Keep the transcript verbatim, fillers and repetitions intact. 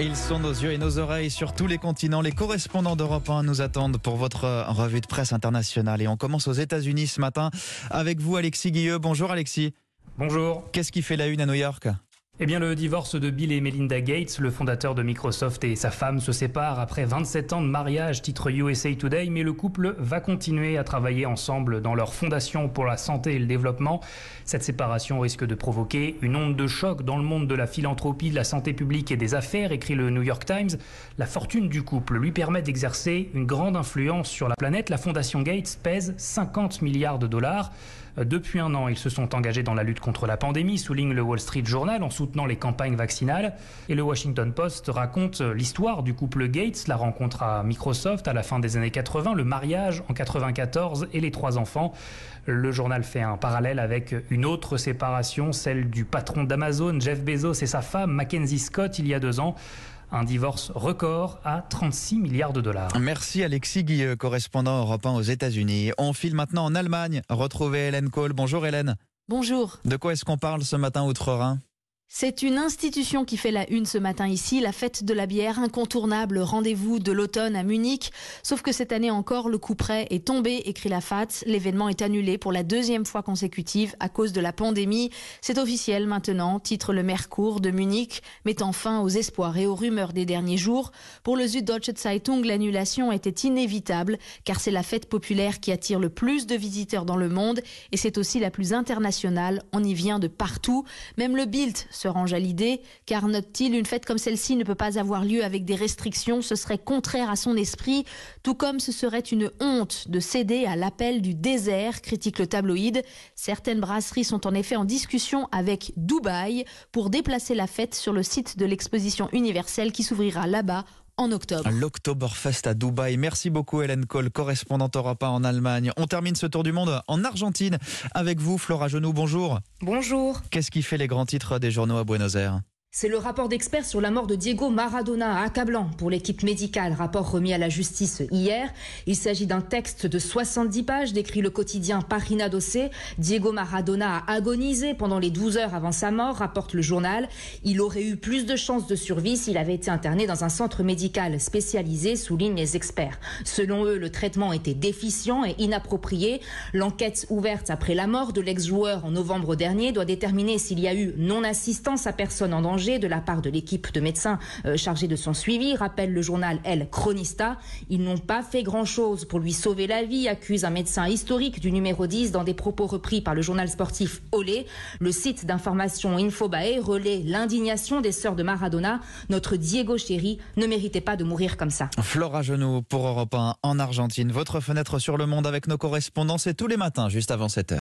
Et ils sont nos yeux et nos oreilles sur tous les continents. Les correspondants d'Europe un nous attendent pour votre revue de presse internationale. Et on commence aux États-Unis ce matin avec vous, Alexis Guilleux. Bonjour Alexis. Bonjour. Qu'est-ce qui fait la une à New York ? Eh bien, le divorce de Bill et Melinda Gates, le fondateur de Microsoft, et sa femme se séparent après vingt-sept ans de mariage, titre U S A Today, mais le couple va continuer à travailler ensemble dans leur fondation pour la santé et le développement. Cette séparation risque de provoquer une onde de choc dans le monde de la philanthropie, de la santé publique et des affaires, écrit le New York Times. La fortune du couple lui permet d'exercer une grande influence sur la planète. La fondation Gates pèse cinquante milliards de dollars. Depuis un an, ils se sont engagés dans la lutte contre la pandémie, souligne le Wall Street Journal, en soutenant les campagnes vaccinales. Et le Washington Post raconte l'histoire du couple Gates, la rencontre à Microsoft à la fin des années quatre-vingts, le mariage en quatre-vingt-quatorze et les trois enfants. Le journal fait un parallèle avec une autre séparation, celle du patron d'Amazon, Jeff Bezos, et sa femme, Mackenzie Scott, il y a deux ans. Un divorce record à trente-six milliards de dollars. Merci Alexis Guilleux, correspondant Europe un aux États-Unis. On file maintenant en Allemagne. Retrouvez Hélène Kohl. Bonjour Hélène. Bonjour. De quoi est-ce qu'on parle ce matin outre-Rhin ? C'est une institution qui fait la une ce matin ici, la fête de la bière, incontournable rendez-vous de l'automne à Munich. Sauf que cette année encore, le coup près est tombé, écrit la F A T S. L'événement est annulé pour la deuxième fois consécutive à cause de la pandémie. C'est officiel maintenant, titre le Merkur de Munich, mettant fin aux espoirs et aux rumeurs des derniers jours. Pour le Süddeutsche Zeitung, l'annulation était inévitable, car c'est la fête populaire qui attire le plus de visiteurs dans le monde et c'est aussi la plus internationale. On y vient de partout, même le Bild se range à l'idée, car note-t-il, une fête comme celle-ci ne peut pas avoir lieu avec des restrictions, ce serait contraire à son esprit, tout comme ce serait une honte de céder à l'appel du désert, critique le tabloïd. Certaines brasseries sont en effet en discussion avec Dubaï pour déplacer la fête sur le site de l'exposition universelle qui s'ouvrira là-bas en octobre. L'Oktoberfest à Dubaï. Merci beaucoup Hélène Kohl, correspondante Europe un en Allemagne. On termine ce tour du monde en Argentine avec vous, Flora Genoux. Bonjour. Bonjour. Qu'est-ce qui fait les grands titres des journaux à Buenos Aires ? C'est le rapport d'experts sur la mort de Diego Maradona, accablant pour l'équipe médicale, rapport remis à la justice hier. Il s'agit d'un texte de soixante-dix pages, décrit le quotidien Página douze. Diego Maradona a agonisé pendant les douze heures avant sa mort, rapporte le journal. Il aurait eu plus de chances de survie s'il avait été interné dans un centre médical spécialisé, soulignent les experts. Selon eux, le traitement était déficient et inapproprié. L'enquête ouverte après la mort de l'ex-joueur en novembre dernier doit déterminer s'il y a eu non-assistance à personne en danger de la part de l'équipe de médecins euh, chargée de son suivi, rappelle le journal El Cronista. Ils n'ont pas fait grand-chose pour lui sauver la vie, accuse un médecin historique du numéro dix dans des propos repris par le journal sportif Olé. Le site d'information Infobae relaie l'indignation des sœurs de Maradona. Notre Diego chéri ne méritait pas de mourir comme ça. Flora Genoux pour Europe un en Argentine. Votre fenêtre sur le monde avec nos correspondants, c'est tous les matins juste avant sept heures.